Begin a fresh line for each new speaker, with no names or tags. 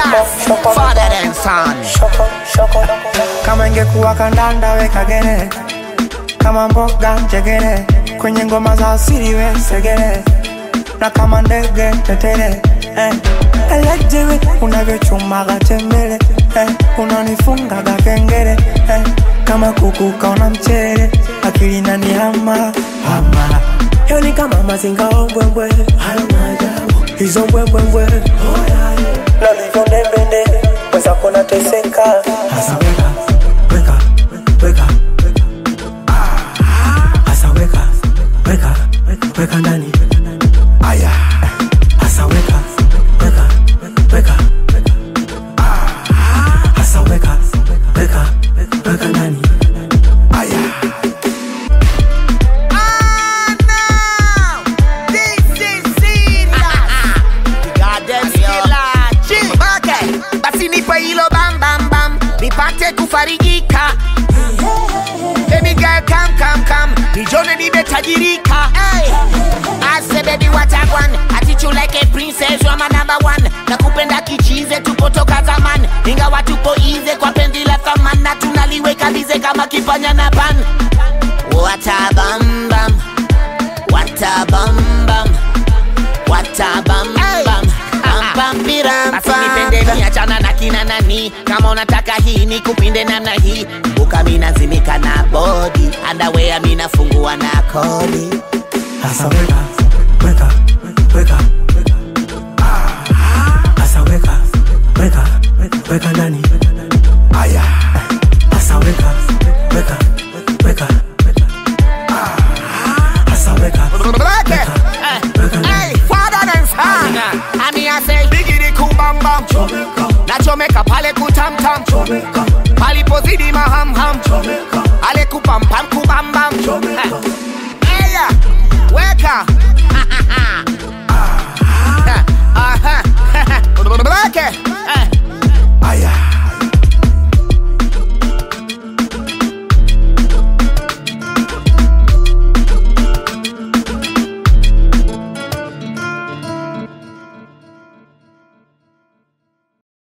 father and son.
Kama ingekuwa kandanda weka gere, kama mboga njegere, kwenye ngoma za asili we segere, na kama ndege tetere. Elejewe unavyochumaga tembele, unanifunga gakengere, kama kuku kaona mchere, akili nani hama. Yoni kama mazinga ombwembwe, hayo maajabu hizo mbwembwe. Na livyo ndembende weza kona teseka. Asa weka, weka, weka. Asa weka, weka, weka ndani. Aya. Asa weka, weka, weka. Asa weka, weka, weka ndani. Aya.
Hilo bam bam bam, nipate kufarijika. Baby girl come come come, nijone nimetajirika. I say baby what I want, attitude like a princess, you're my number one. Nakupenda kichize tupotoka zaman, ingawa tupo easy kwa penzi la thamani, na tunaliweka bize kama kipanya na pan. What a bam bam, what a bam bam, what a bam bam. Basi nipende niachana na kina nani, kama unataka hii ni kupinde namna hii. Buka mina zimika na body, underwear mina fungua na kodi.
Asa weka, weka, weka. Asa weka, weka, weka ndani. Aya. Asa weka, weka, weka. Asa weka, weka.
Hey, father and son. I say bigidi kubam bam, na chomeka pale kutam tam, pali pozidi maham ham, ale kupam pam kubam bam. Hey ya, weka. Aha.